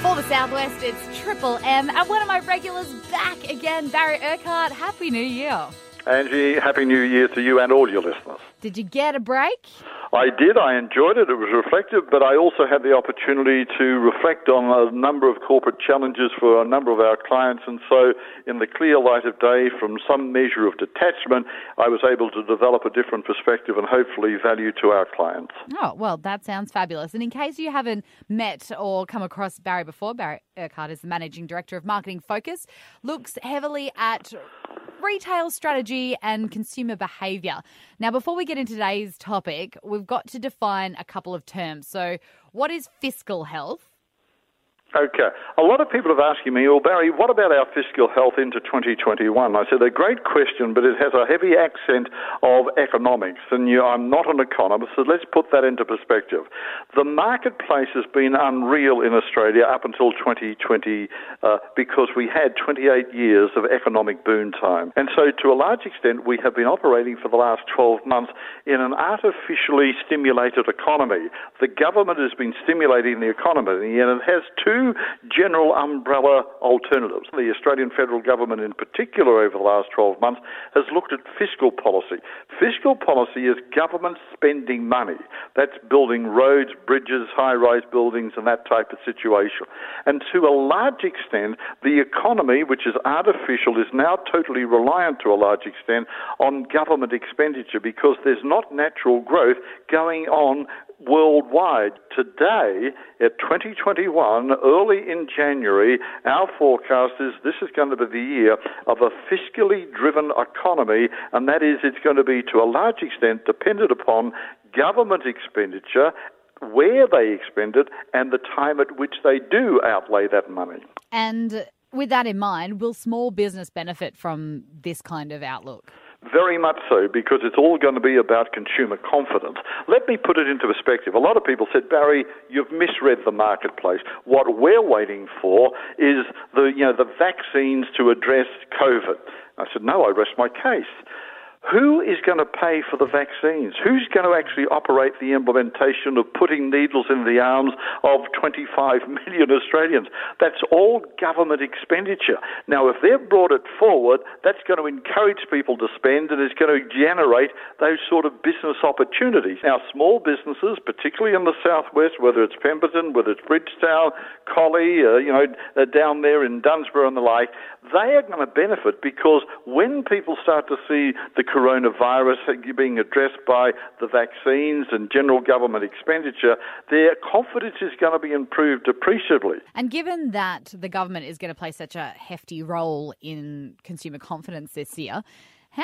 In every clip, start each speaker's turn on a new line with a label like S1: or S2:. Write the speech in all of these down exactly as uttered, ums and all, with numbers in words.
S1: For the Southwest, it's Triple M, and one of my regulars back again, Barry Urquhart. Happy New Year.
S2: Angie, Happy New Year to you and all your listeners.
S1: Did you get a break?
S2: I did. I enjoyed it. It was reflective, but I also had the opportunity to reflect on a number of corporate challenges for a number of our clients. And so in the clear light of day, from some measure of detachment, I was able to develop a different perspective and hopefully value to our clients.
S1: Oh, well, that sounds fabulous. And in case you haven't met or come across Barry before, Barry Urquhart is the Managing Director of Marketing Focus, looks heavily at retail strategy and consumer behaviour. Now, before we get into today's topic, we've got to define a couple of terms. So what is fiscal health?
S2: Okay. A lot of people have asked me, well, Barry, what about our fiscal health into twenty twenty-one? I said, a great question, but it has a heavy accent of economics, and you, I'm not an economist, so let's put that into perspective. The marketplace has been unreal in Australia up until twenty twenty uh, because we had twenty-eight years of economic boom time. And so to a large extent, we have been operating for the last twelve months in an artificially stimulated economy. The government has been stimulating the economy, and it has two general umbrella alternatives. The Australian federal government in particular over the last twelve months has looked at fiscal policy. Fiscal policy is government spending money. That's building roads, bridges, high-rise buildings and that type of situation. And to a large extent, the economy, which is artificial, is now totally reliant to a large extent on government expenditure because there's not natural growth going on worldwide. Today, at twenty twenty-one, early in January, our forecast is this is going to be the year of a fiscally driven economy, and that is it's going to be to a large extent dependent upon government expenditure, where they expend it, and the time at which they do outlay that money.
S1: And with that in mind, will small business benefit from this kind of outlook?
S2: Very much so, because it's all going to be about consumer confidence. Let me put it into perspective. A lot of people said, Barry, you've misread the marketplace. What we're waiting for is the, you know, the vaccines to address COVID. I said, no, I rest my case. Who is going to pay for the vaccines? Who's going to actually operate the implementation of putting needles in the arms of twenty-five million Australians? That's all government expenditure. Now, if they've brought it forward, that's going to encourage people to spend and it's going to generate those sort of business opportunities. Now, small businesses, particularly in the southwest, whether it's Pemberton, whether it's Bridgetown, Collie, uh, you know, uh, down there in Dunsborough and the like, they are going to benefit because when people start to see the coronavirus being addressed by the vaccines and general government expenditure, their confidence is going to be improved appreciably.
S1: And given that the government is going to play such a hefty role in consumer confidence this year, how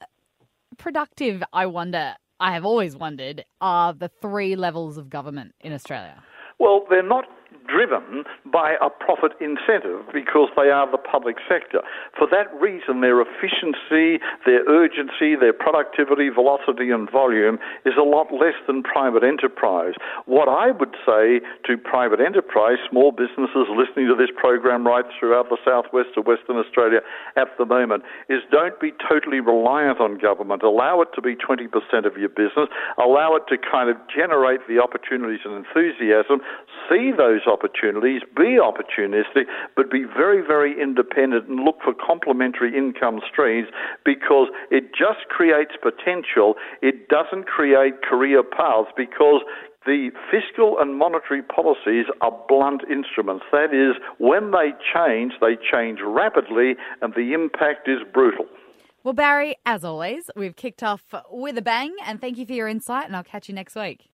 S1: productive, I wonder, I have always wondered, are the three levels of government in Australia?
S2: Well, they're not driven by a profit incentive because they are the public sector. For that reason, their efficiency, their urgency, their productivity, velocity and volume is a lot less than private enterprise. What I would say to private enterprise, small businesses listening to this program right throughout the southwest of Western Australia at the moment, is don't be totally reliant on government. Allow it to be twenty percent of your business. Allow it to kind of generate the opportunities and enthusiasm. See those opportunities, be opportunistic, but be very, very independent and look for complementary income streams because it just creates potential. It doesn't create career paths because the fiscal and monetary policies are blunt instruments. That is, when they change, they change rapidly and the impact is brutal.
S1: Well, Barry, as always, we've kicked off with a bang and thank you for your insight and I'll catch you next week.